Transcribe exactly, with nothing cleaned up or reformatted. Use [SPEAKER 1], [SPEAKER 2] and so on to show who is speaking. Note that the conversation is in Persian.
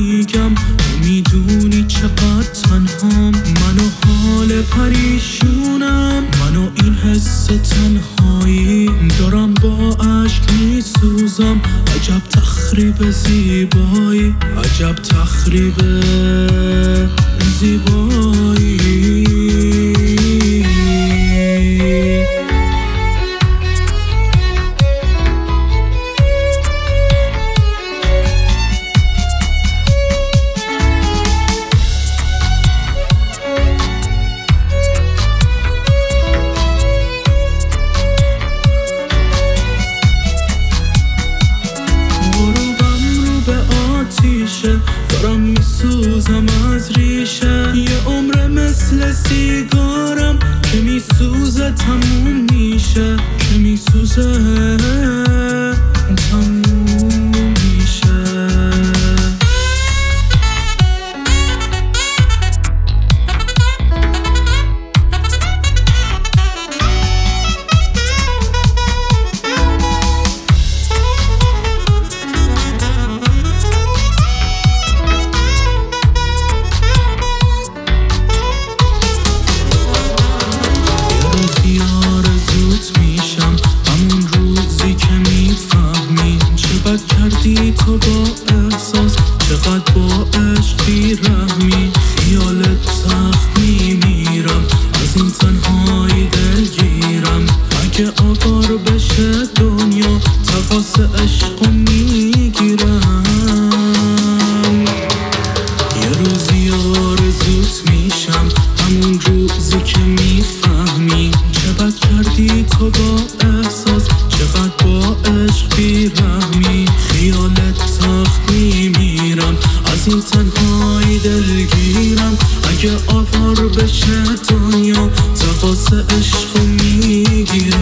[SPEAKER 1] میگم تو میدونی چقدر تنهام، من و حال پریشونم، من و این حس تنهایی دارم با عشق میسوزم. عجب تخریب زیبایی، عجب تخریب زیبایی. دارم میسوزم از ریشه، یه عمر مثل سیگارم که میسوزه تموم میشه، که میسوزه تموم میشه. کردی تو با احساس، چقدر با عشق بی‌رحمی، خیالت سخت میمیرم، از این تنهایی دلگیرم. اگه آوار بشه دنیا تقاص عشقو میگیرم. یه روزی آرزوت میشم، همون روزی که میفهمی چه بد کردی تو با احساس، چقدر با عشق بی‌رحمی، خیالت سخت میمیرم، از این تنهایی دلگیرم. اگه آوار بشه دنیا تقاص عشقو میگیرم.